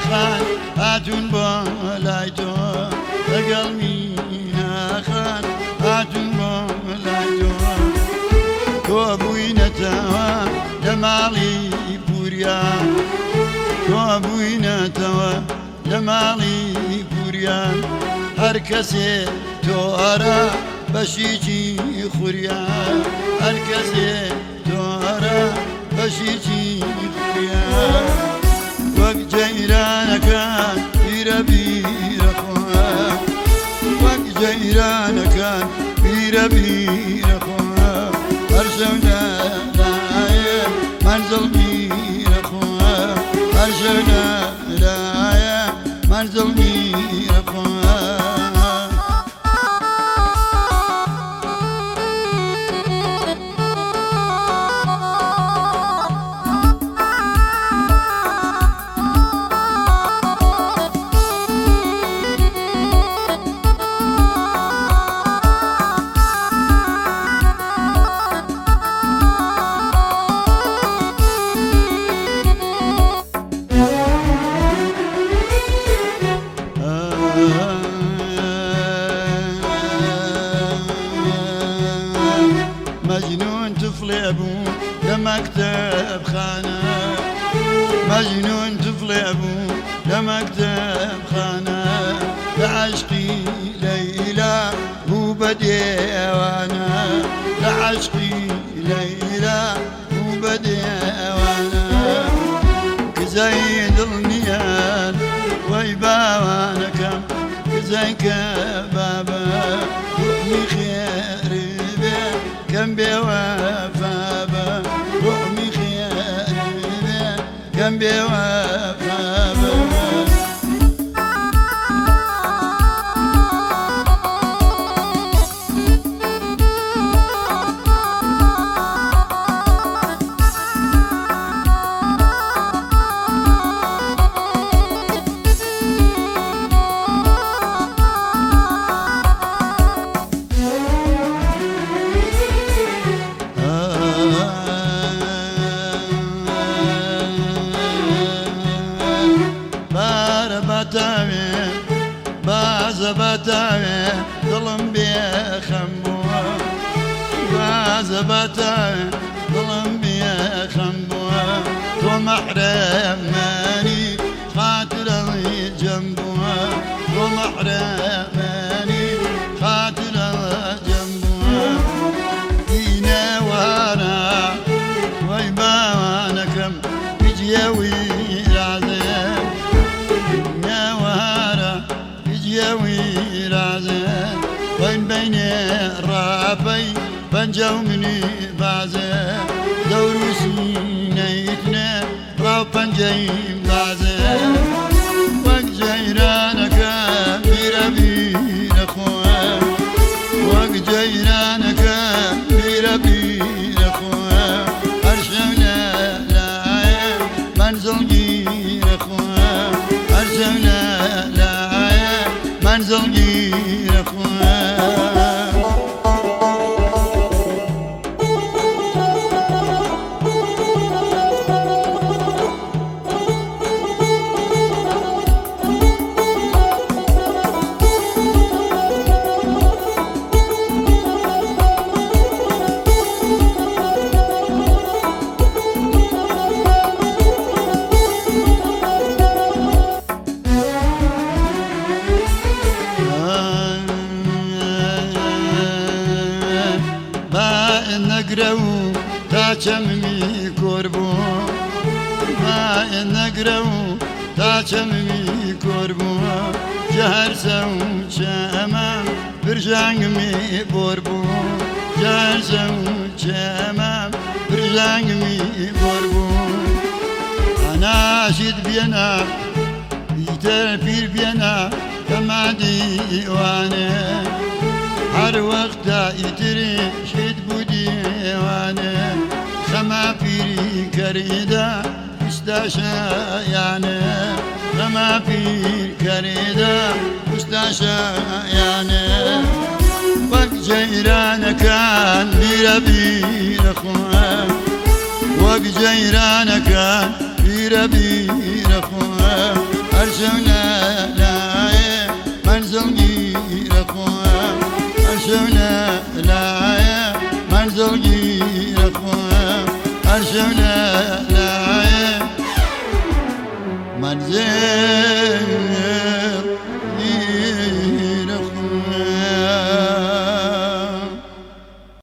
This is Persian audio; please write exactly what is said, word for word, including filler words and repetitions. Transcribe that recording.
خان هاتون بالای تو لەگەڵ مینا خان هاتون بالای تو تۆ بووینەتەوە لە ماڵی پوریان تۆ بووینەتەوە لە ماڵی پوریان هەر کەسێ تۆرە بەشیکی خوریان هەر کەسێ تۆرە بەشیکی خوریان وەک جەیرانەکان بیرە بیرە خۆ وەک جەیرانەکان بیرە بیرە خۆ هەر شەو لەلایە مەنزڵ بیرە خۆ هەر شەو لەلایە مەنزڵ بیرە خۆ مجنون طفلي أبوه لمكتب خانة مجنون طفلي أبوه لمكتب خانة لعشقي ليلى هو بديوانا لعشقي ليلى هو بديوانا كزيد النيال ويباوانا كم كزي كبابا روحي خير كم بوفابا روحي خير كم بوفابا باز بتاوي ظلم بيخمبوه باز بتاوي ظلم بيخمبوه تو محرم ماني خاطر اللي جنبوه تو محرم ماني خاطر اللي جنبوه دينا وانا ويباوانا كم بيجيوي العذاب يوي رازن وين بين الرابي بنجو مني بازن دور سينيتنا راو بنجيم بازن وك جيرانك بيرا بيرا خواه وك جيرانك بيرا بيرا خواه أرشو لا لا منزل جيرا خواه أرشو لا لا منزل جيرا خواه نقرأو تاچمي كوربو ما نقرأو تاچمي كوربو جهر سو شمام برجانمي بوربو جهر سو شمام برجانمي بوربو أنا شد بينا يتر بير بينا كما ديوانا هر وقت يتري شد بودي وانا خما بيري كريدا مستاشا يعني خما بير كريدا مستاشا يعني وقت جيران كان بيرا بيرا خواه وقت جيران كان بيرا بيرا خواه أرشونا لا منزل غير أخوان أرشونا لا منزل غير أخوان أرشونا لا منزل